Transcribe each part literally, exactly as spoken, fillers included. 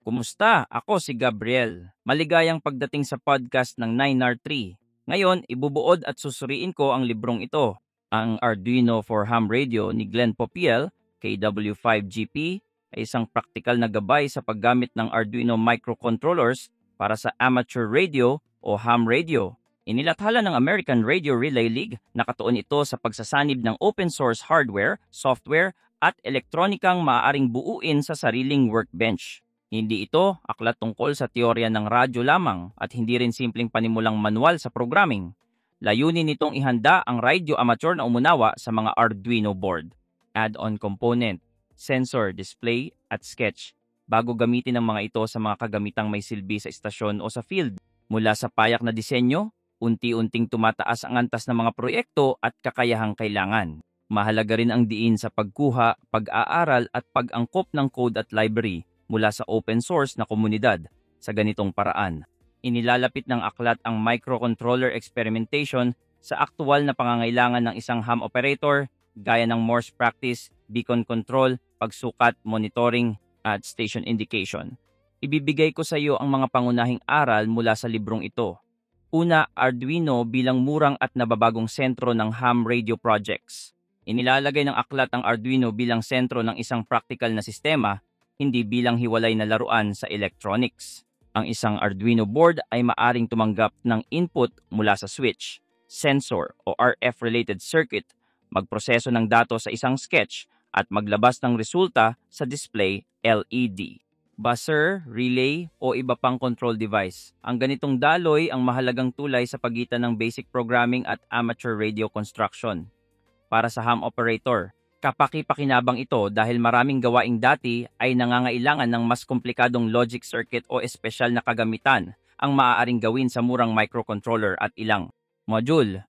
Kumusta? Ako si Gabriel. Maligayang pagdating sa podcast ng nine R three. Ngayon, ibubuod at susuriin ko ang librong ito. Ang Arduino for Ham Radio ni Glenn Popiel, K W five G P, ay isang praktikal na gabay sa paggamit ng Arduino microcontrollers para sa amateur radio o ham radio. Inilathala ng American Radio Relay League, nakatuon ito sa pagsasanib ng open source hardware, software, at elektronikang maaaring buuin sa sariling workbench. Hindi ito aklat tungkol sa teorya ng radyo lamang at hindi rin simpleng panimulang manual sa programming. Layunin nitong ihanda ang radyo amateur na umunawa sa mga Arduino board, add-on component, sensor, display, at sketch bago gamitin ang mga ito sa mga kagamitang may silbi sa istasyon o sa field. Mula sa payak na disenyo, unti-unting tumataas ang antas ng mga proyekto at kakayahang kailangan. Mahalaga rin ang diin sa pagkuha, pag-aaral at pag-angkop ng code at library mula sa open source na komunidad. Sa ganitong paraan, inilalapit ng aklat ang microcontroller experimentation sa aktual na pangangailangan ng isang ham operator gaya ng Morse practice, beacon control, pagsukat, monitoring, at station indication. Ibibigay ko sa iyo ang mga pangunahing aral mula sa librong ito. Una, Arduino bilang murang at nababagong sentro ng ham radio projects. Inilalagay ng aklat ang Arduino bilang sentro ng isang practical na sistema, hindi bilang hiwalay na laruan sa electronics. Ang isang Arduino board ay maaring tumanggap ng input mula sa switch, sensor o R F-related circuit, magproseso ng datos sa isang sketch at maglabas ng resulta sa display L E D, buzzer, relay o iba pang control device. Ang ganitong daloy ang mahalagang tulay sa pagitan ng basic programming at amateur radio construction. Para sa ham operator, kapaki-pakinabang ito dahil maraming gawaing dati ay nangangailangan ng mas komplikadong logic circuit o espesyal na kagamitan ang maaaring gawin sa murang microcontroller at ilang module.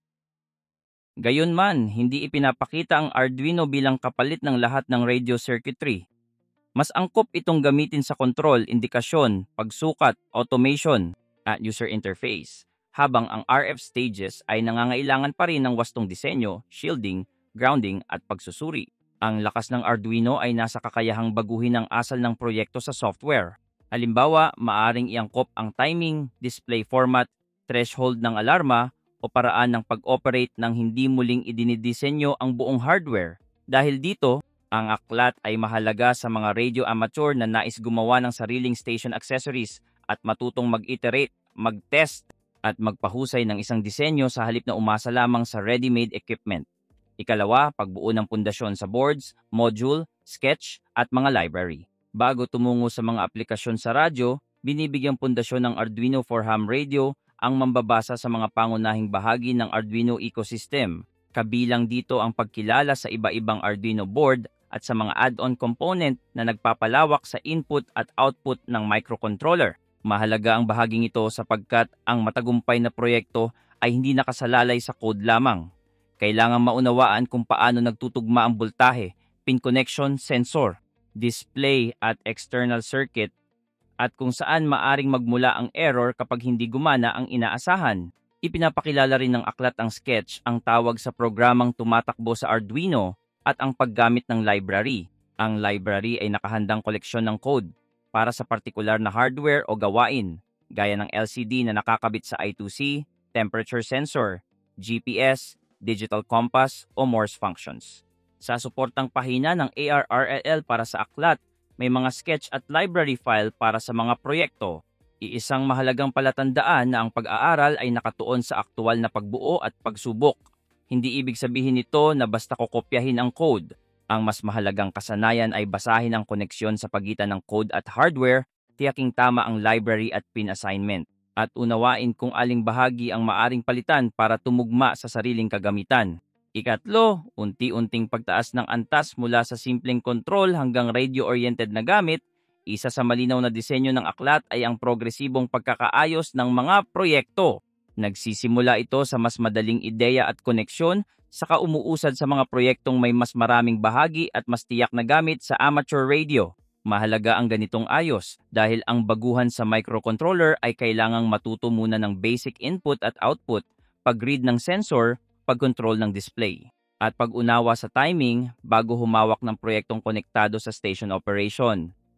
Gayunman, hindi ipinapakita ang Arduino bilang kapalit ng lahat ng radio circuitry. Mas angkop itong gamitin sa control, indikasyon, pagsukat, automation, at user interface, habang ang R F stages ay nangangailangan pa rin ng wastong disenyo, shielding, grounding at pagsusuri. Ang lakas ng Arduino ay nasa kakayahang baguhin ang asal ng proyekto sa software. Halimbawa, maaring iangkop ang timing, display format, threshold ng alarma, o paraan ng pag-operate ng hindi muling idinidisenyo ang buong hardware. Dahil dito, ang aklat ay mahalaga sa mga radio amateur na nais gumawa ng sariling station accessories at matutong mag-iterate, mag-test, at magpahusay ng isang disenyo sa halip na umasa lamang sa ready-made equipment. Ikalawa, pagbuo ng pundasyon sa boards, module, sketch, at mga library. Bago tumungo sa mga aplikasyon sa radyo, binibigyang pundasyon ng Arduino for Ham Radio ang mambabasa sa mga pangunahing bahagi ng Arduino ecosystem. Kabilang dito ang pagkilala sa iba-ibang Arduino board at sa mga add-on component na nagpapalawak sa input at output ng microcontroller. Mahalaga ang bahaging ito sapagkat ang matagumpay na proyekto ay hindi nakasalalay sa code lamang. Kailangang maunawaan kung paano nagtutugma ang voltahe, pin connection, sensor, display at external circuit, at kung saan maaring magmula ang error kapag hindi gumana ang inaasahan. Ipinapakilala rin ng aklat ang sketch, ang tawag sa programang tumatakbo sa Arduino, at ang paggamit ng library. Ang library ay nakahandang koleksyon ng code para sa partikular na hardware o gawain, gaya ng L C D na nakakabit sa I two C, temperature sensor, G P S, digital compass o Morse functions. Sa suportang pahina ng A R R L L para sa aklat, may mga sketch at library file para sa mga proyekto. Iisang mahalagang palatandaan na ang pag-aaral ay nakatuon sa aktual na pagbuo at pagsubok. Hindi ibig sabihin nito na basta kokopyahin ang code. Ang mas mahalagang kasanayan ay basahin ang koneksyon sa pagitan ng code at hardware, tiyaking tama ang library at pin assignment, at unawain kung aling bahagi ang maaring palitan para tumugma sa sariling kagamitan. Ikatlo, unti-unting pagtaas ng antas mula sa simpleng control hanggang radio-oriented na gamit. Isa sa malinaw na disenyo ng aklat ay ang progresibong pagkakaayos ng mga proyekto. Nagsisimula ito sa mas madaling ideya at koneksyon, saka umuusad sa mga proyektong may mas maraming bahagi at mas tiyak na gamit sa amateur radio. Mahalaga ang ganitong ayos dahil ang baguhan sa microcontroller ay kailangang matuto muna ng basic input at output, pag-read ng sensor, pag-control ng display, at pag-unawa sa timing bago humawak ng proyektong konektado sa station operation.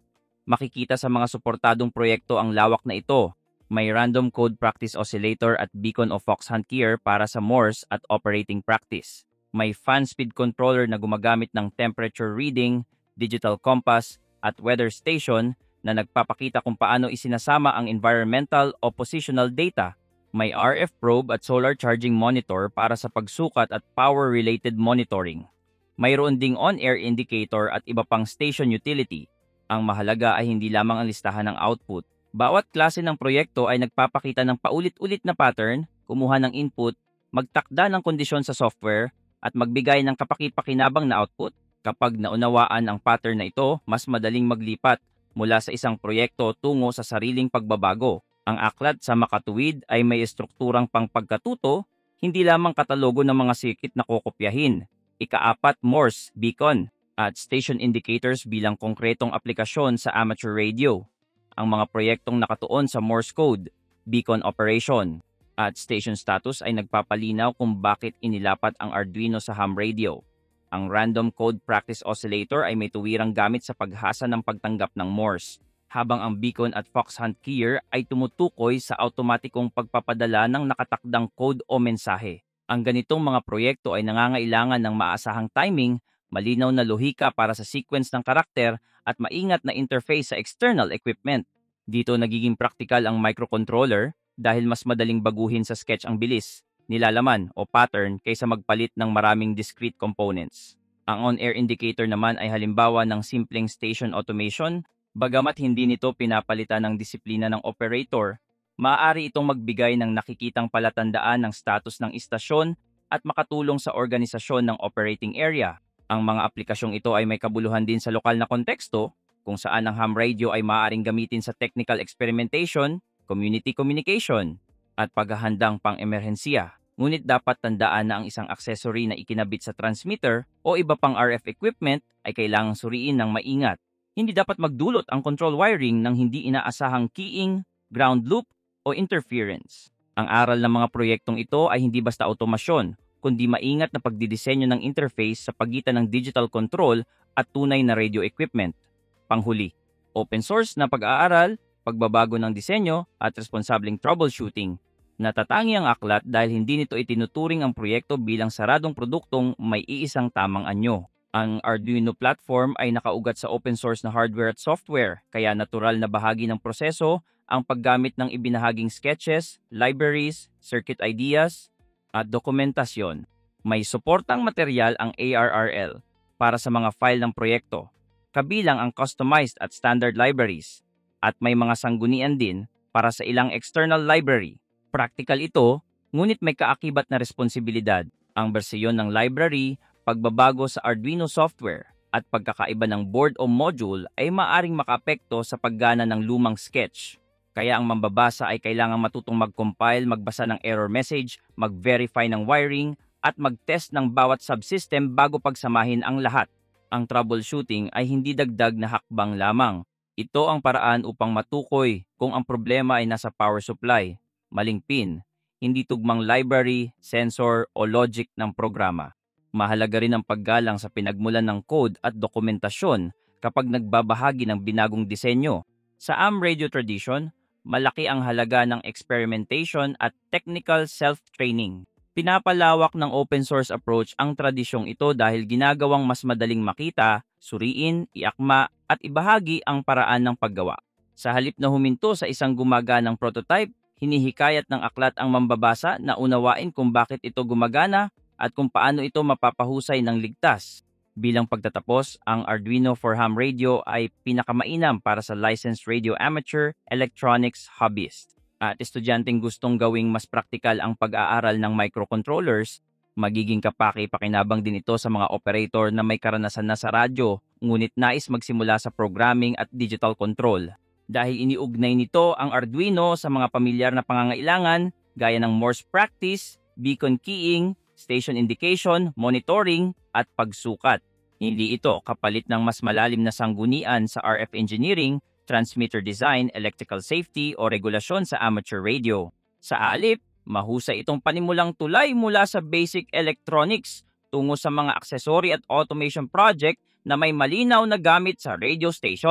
Makikita sa mga suportadong proyekto ang lawak na ito. May random code practice oscillator at beacon o foxhunt keyer para sa Morse at operating practice. May fan speed controller na gumagamit ng temperature reading, digital compass, at weather station na nagpapakita kung paano isinasama ang environmental o positional data. May R F probe at solar charging monitor para sa pagsukat at power-related monitoring. Mayroon ding on-air indicator at iba pang station utility. Ang mahalaga ay hindi lamang ang listahan ng output. Bawat klase ng proyekto ay nagpapakita ng paulit-ulit na pattern, kumuha ng input, magtakda ng kondisyon sa software, at magbigay ng kapaki-pakinabang na output. Kapag naunawaan ang pattern na ito, mas madaling maglipat mula sa isang proyekto tungo sa sariling pagbabago. Ang aklat sa makatuwid ay may estrukturang pangpagkatuto, hindi lamang katalogo ng mga circuit na kokopyahin. Ikaapat, Morse, beacon, at station indicators bilang konkretong aplikasyon sa amateur radio. Ang mga proyektong nakatuon sa Morse code, beacon operation, at station status ay nagpapalinaw kung bakit inilapat ang Arduino sa ham radio. Ang random code practice oscillator ay may tuwirang gamit sa paghasa ng pagtanggap ng Morse, habang ang beacon at foxhunt keyer ay tumutukoy sa automatikong pagpapadala ng nakatakdang code o mensahe. Ang ganitong mga proyekto ay nangangailangan ng maasahang timing, malinaw na lohika para sa sequence ng karakter at maingat na interface sa external equipment. Dito nagiging praktikal ang microcontroller dahil mas madaling baguhin sa sketch ang bilis, nilalaman o pattern kaysa magpalit ng maraming discrete components. Ang on-air indicator naman ay halimbawa ng simpleng station automation. Bagamat hindi nito pinapalitan ng disiplina ng operator, maaari itong magbigay ng nakikitang palatandaan ng status ng istasyon at makatulong sa organisasyon ng operating area. Ang mga aplikasyong ito ay may kabuluhan din sa lokal na konteksto, kung saan ang ham radio ay maaaring gamitin sa technical experimentation, community communication, at paghahandang pang-emerhensiya. Ngunit dapat tandaan na ang isang accessory na ikinabit sa transmitter o iba pang R F equipment ay kailangang suriin ng maingat. Hindi dapat magdulot ang control wiring ng hindi inaasahang keying, ground loop, o interference. Ang aral ng mga proyektong ito ay hindi basta automasyon, kundi maingat na pagdidisenyo ng interface sa pagitan ng digital control at tunay na radio equipment. Panghuli, open source na pag-aaral, pagbabago ng disenyo, at responsableng troubleshooting. Natatangi ang aklat dahil hindi nito itinuturing ang proyekto bilang saradong produktong may iisang tamang anyo. Ang Arduino platform ay nakaugat sa open source na hardware at software, kaya natural na bahagi ng proseso ang paggamit ng ibinahaging sketches, libraries, circuit ideas, at dokumentasyon. May suportang material ang A R R L para sa mga file ng proyekto, kabilang ang customized at standard libraries, at may mga sanggunian din para sa ilang external library. Practical ito, ngunit may kaakibat na responsibilidad. Ang bersyon ng library, pagbabago sa Arduino software, at pagkakaiba ng board o module ay maaring makaapekto sa paggana ng lumang sketch. Kaya ang mambabasa ay kailangang matutong mag-compile, magbasa ng error message, mag-verify ng wiring, at mag-test ng bawat subsystem bago pagsamahin ang lahat. Ang troubleshooting ay hindi dagdag na hakbang lamang. Ito ang paraan upang matukoy kung ang problema ay nasa power supply, maling pin, hindi tugmang library, sensor o logic ng programa. Mahalaga rin ang paggalang sa pinagmulan ng code at dokumentasyon kapag nagbabahagi ng binagong disenyo. Sa ham radio tradition, malaki ang halaga ng experimentation at technical self-training. Pinapalawak ng open source approach ang tradisyong ito dahil ginagawang mas madaling makita, suriin, iakma, at ibahagi ang paraan ng paggawa. Sa halip na huminto sa isang gumaganang prototype, hinihikayat ng aklat ang mambabasa na unawain kung bakit ito gumagana at kung paano ito mapapahusay ng ligtas. Bilang pagtatapos, ang Arduino for Ham Radio ay pinakamainam para sa licensed radio amateur electronics hobbyist. At estudyanteng gustong gawing mas praktikal ang pag-aaral ng microcontrollers, magiging kapaki-pakinabang din ito sa mga operator na may karanasan na sa radyo, ngunit nais magsimula sa programming at digital control. Dahil iniugnay nito ang Arduino sa mga pamilyar na pangangailangan gaya ng Morse practice, beacon keying, station indication, monitoring, at pagsukat. Hindi ito kapalit ng mas malalim na sanggunian sa R F engineering, transmitter design, electrical safety, o regulasyon sa amateur radio. Sa alip, mahusay itong panimulang tulay mula sa basic electronics tungo sa mga accessory at automation project na may malinaw na gamit sa radio station.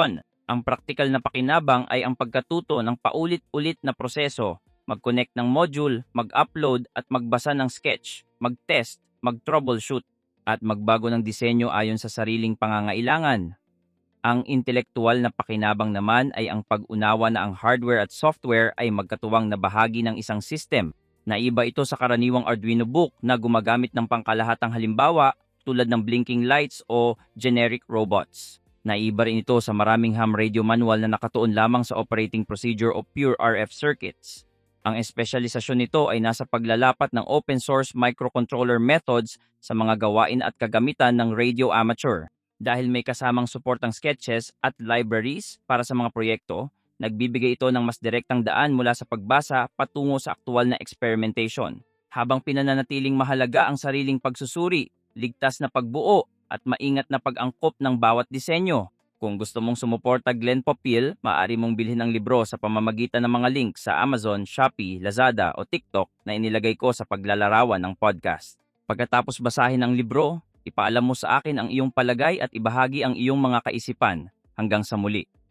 Ang praktikal na pakinabang ay ang pagkatuto ng paulit-ulit na proseso, mag-connect ng module, mag-upload at magbasa ng sketch, mag-test, mag-troubleshoot, at magbago ng disenyo ayon sa sariling pangangailangan. Ang intelektual na pakinabang naman ay ang pag-unawa na ang hardware at software ay magkatuwang na bahagi ng isang system. Naiba ito sa karaniwang Arduino book na gumagamit ng pangkalahatang halimbawa tulad ng blinking lights o generic robots. Naiba rin ito sa maraming ham radio manual na nakatuon lamang sa operating procedure o pure R F circuits. Ang espesyalisasyon nito ay nasa paglalapat ng open source microcontroller methods sa mga gawain at kagamitan ng radio amateur. Dahil may kasamang suportang sketches at libraries para sa mga proyekto, nagbibigay ito ng mas direktang daan mula sa pagbasa patungo sa aktual na experimentation. Habang pinananatiling mahalaga ang sariling pagsusuri, ligtas na pagbuo, at maingat na pag-angkop ng bawat disenyo. Kung gusto mong sumuporta Glenn Popiel, maaari mong bilhin ang libro sa pamamagitan ng mga link sa Amazon, Shopee, Lazada o TikTok na inilagay ko sa paglalarawan ng podcast. Pagkatapos basahin ang libro, ipaalam mo sa akin ang iyong palagay at ibahagi ang iyong mga kaisipan. Hanggang sa muli.